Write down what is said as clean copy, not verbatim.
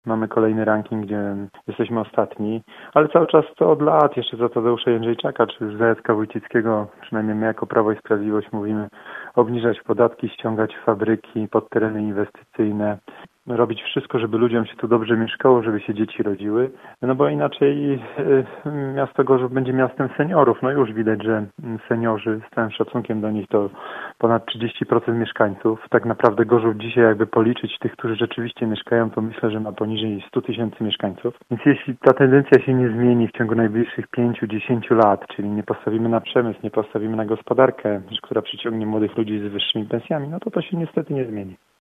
Mamy kolejny ranking, gdzie jesteśmy ostatni, ale cały czas to od lat, jeszcze za Tadeusza Jędrzejczaka czy Zaleska Wójcickiego, przynajmniej my jako Prawo i Sprawiedliwość mówimy obniżać podatki, ściągać fabryki pod tereny inwestycyjne, robić wszystko, żeby ludziom się tu dobrze mieszkało, żeby się dzieci rodziły, no bo inaczej miasto Gorzów będzie miastem seniorów. No już widać, że seniorzy, z całym szacunkiem do nich, to ponad 30% mieszkańców. Tak naprawdę Gorzów dzisiaj, jakby policzyć tych, którzy rzeczywiście mieszkają, to myślę, że ma poniżej 100 tysięcy mieszkańców. Więc jeśli ta tendencja się nie zmieni w ciągu najbliższych 5-10 lat, czyli nie postawimy na przemysł, nie postawimy na gospodarkę, która przyciągnie młodych ludzi z wyższymi pensjami, no to się niestety nie zmieni.